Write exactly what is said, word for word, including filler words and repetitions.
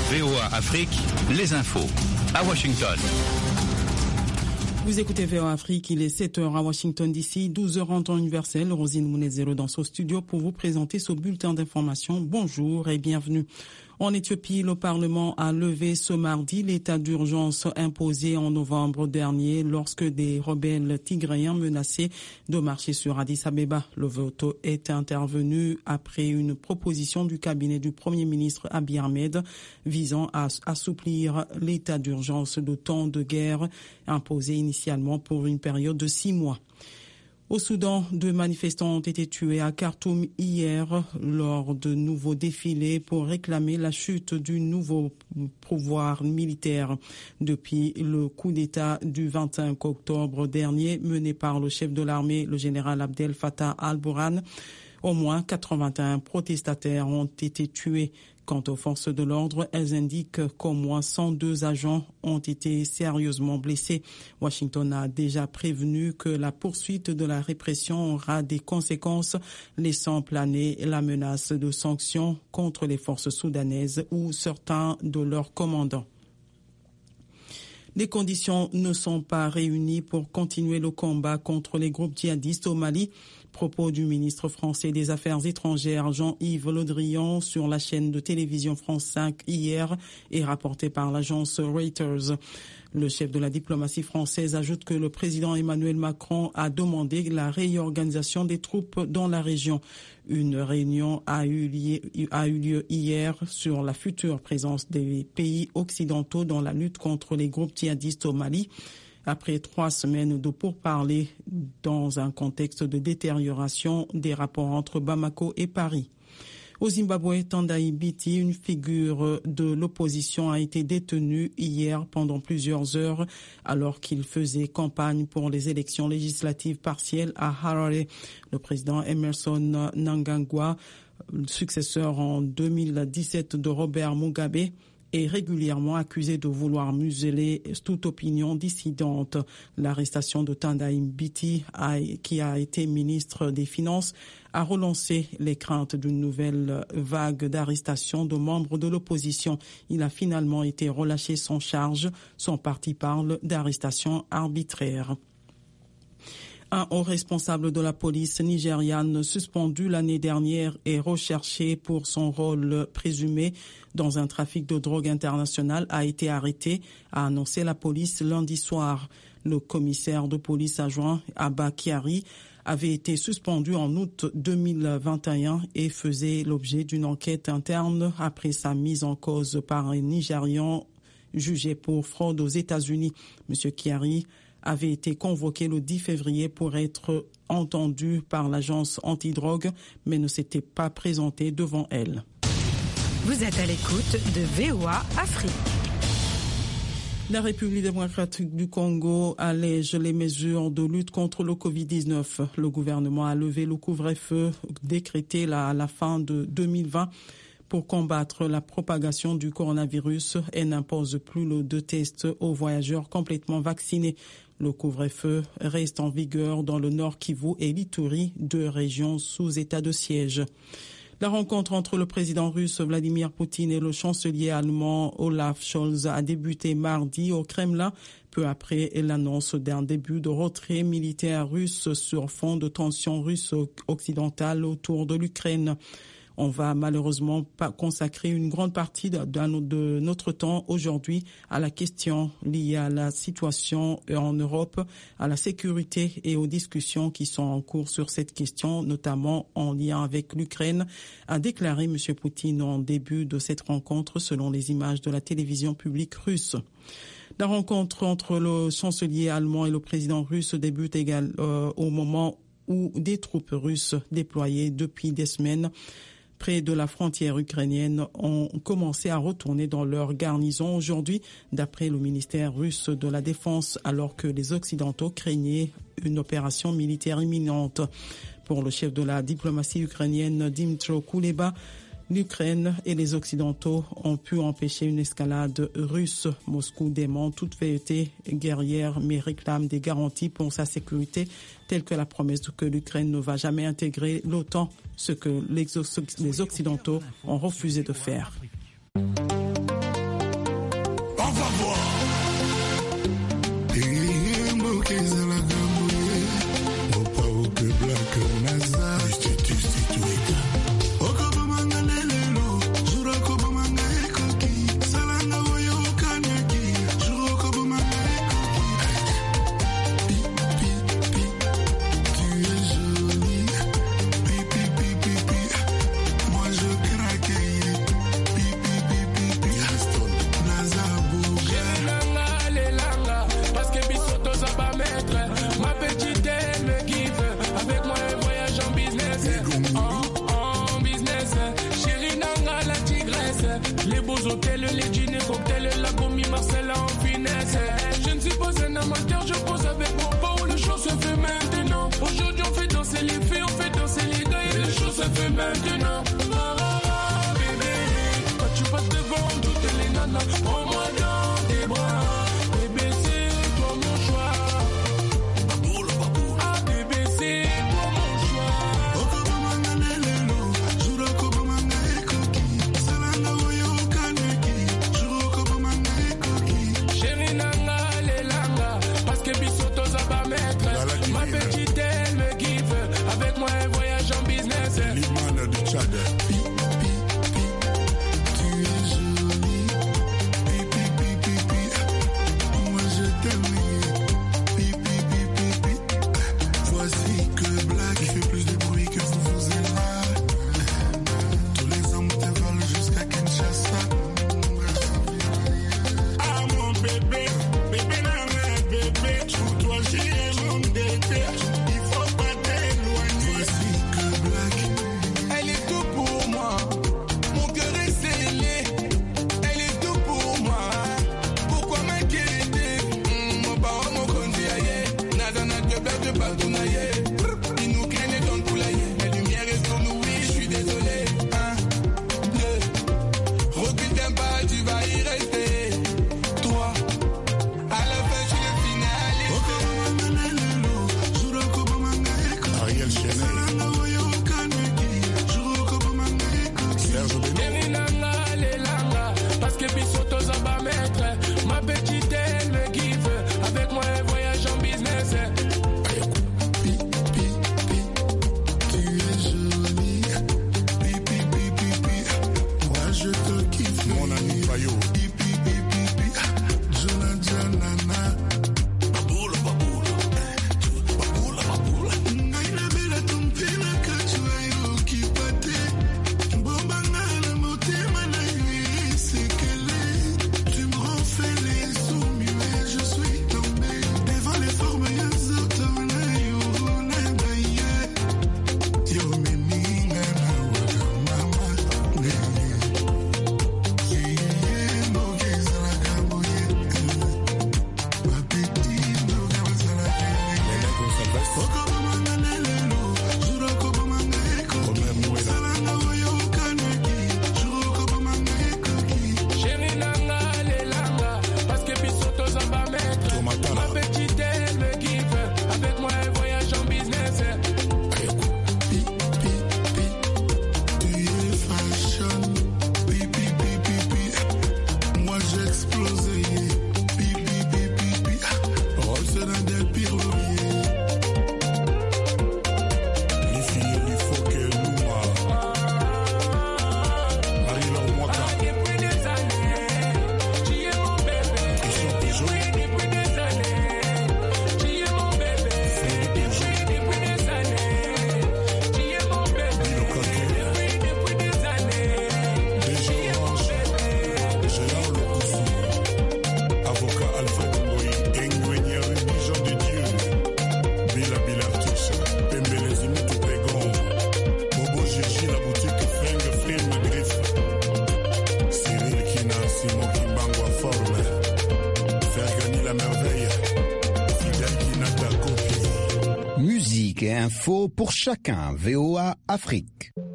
V O A Afrique, les infos à Washington. Vous écoutez V O A Afrique, il est sept heures à Washington D C, douze heures en temps universel. Rosine Mounezero dans ce studio pour vous présenter ce bulletin d'information. Bonjour et bienvenue. En Éthiopie, le Parlement a levé ce mardi l'état d'urgence imposé en novembre dernier lorsque des rebelles tigréens menaçaient de marcher sur Addis Abeba. Le vote est intervenu après une proposition du cabinet du Premier ministre Abiy Ahmed visant à assouplir l'état d'urgence de temps de guerre imposé initialement pour une période de six mois. Au Soudan, deux manifestants ont été tués à Khartoum hier lors de nouveaux défilés pour réclamer la chute du nouveau pouvoir militaire. Depuis le coup d'État du vingt-cinq octobre dernier mené par le chef de l'armée, le général Abdel Fattah al-Burhan, au moins quatre-vingt-un protestataires ont été tués. Quant aux forces de l'ordre, elles indiquent qu'au moins cent deux agents ont été sérieusement blessés. Washington a déjà prévenu que la poursuite de la répression aura des conséquences, laissant planer la menace de sanctions contre les forces soudanaises ou certains de leurs commandants. Les conditions ne sont pas réunies pour continuer le combat contre les groupes djihadistes au Mali. Propos du ministre français des Affaires étrangères Jean-Yves Le Drian sur la chaîne de télévision France cinq hier et rapporté par l'agence Reuters. Le chef de la diplomatie française ajoute que le président Emmanuel Macron a demandé la réorganisation des troupes dans la région. Une réunion a eu lieu, a eu lieu hier sur la future présence des pays occidentaux dans la lutte contre les groupes djihadistes au Mali. Après trois semaines de pourparlers dans un contexte de détérioration des rapports entre Bamako et Paris. Au Zimbabwe, Tendai Biti, une figure de l'opposition, a été détenu hier pendant plusieurs heures alors qu'il faisait campagne pour les élections législatives partielles à Harare. Le président Emerson Mnangagwa, successeur en deux mille dix-sept de Robert Mugabe, est régulièrement accusé de vouloir museler toute opinion dissidente. L'arrestation de Tendai Biti, qui a été ministre des Finances, a relancé les craintes d'une nouvelle vague d'arrestations de membres de l'opposition. Il a finalement été relâché sans charge. Son parti parle d'arrestations arbitraires. Un haut responsable de la police nigériane suspendu l'année dernière est recherché pour son rôle présumé dans un trafic de drogue international a été arrêté, a annoncé la police lundi soir. Le commissaire de police adjoint Abba Kyari avait été suspendu en août deux mille vingt et un et faisait l'objet d'une enquête interne après sa mise en cause par un Nigérian jugé pour fraude aux États-Unis. Monsieur Kyari avait été convoqué le dix février pour être entendu par l'agence antidrogue, mais ne s'était pas présenté devant elle. Vous êtes à l'écoute de V O A Afrique. La République démocratique du Congo allège les mesures de lutte contre le covid dix-neuf. Le gouvernement a levé le couvre-feu décrété à la fin de deux mille vingt pour combattre la propagation du coronavirus et n'impose plus le deux tests aux voyageurs complètement vaccinés. Le couvre-feu reste en vigueur dans le Nord Kivu et l'Ituri, deux régions sous état de siège. La rencontre entre le président russe Vladimir Poutine et le chancelier allemand Olaf Scholz a débuté mardi au Kremlin, peu après l'annonce d'un début de retrait militaire russe sur fond de tensions russes occidentales autour de l'Ukraine. On va malheureusement pas consacrer une grande partie de, de notre temps aujourd'hui à la question liée à la situation en Europe, à la sécurité et aux discussions qui sont en cours sur cette question, notamment en lien avec l'Ukraine, a déclaré M. Poutine en début de cette rencontre selon les images de la télévision publique russe. La rencontre entre le chancelier allemand et le président russe débute également euh, au moment où des troupes russes déployées depuis des semaines près de la frontière ukrainienne ont commencé à retourner dans leur garnison aujourd'hui, d'après le ministère russe de la Défense, alors que les Occidentaux craignaient une opération militaire imminente. Pour le chef de la diplomatie ukrainienne, Dmytro Kuleba, l'Ukraine et les Occidentaux ont pu empêcher une escalade russe. Moscou dément toute vérité guerrière mais réclame des garanties pour sa sécurité, telles que la promesse que l'Ukraine ne va jamais intégrer l'OTAN, ce que les Occidentaux ont refusé de faire. hôtels, les dîners, cocktails, la commis, Marcella en finesse. Je ne suis pas un amateur, je pose avec mon pot, le show se fait maintenant. Aujourd'hui on fait danser les filles, on fait danser les gars et le show se fait maintenant. Ah, ah, ah, bébé, quand tu passes devant toutes les nanas, prends-moi dans tes bras. Bébé, c'est toi mon choix. Ah bébé, c'est toi mon choix. Chérie nanga, les langa, parce que bisoto ça va mettre. Ma petite elle me kiffe, avec moi elle voyage en business. L'imane du Tchad. Musique et info pour chacun. V O A Afrique.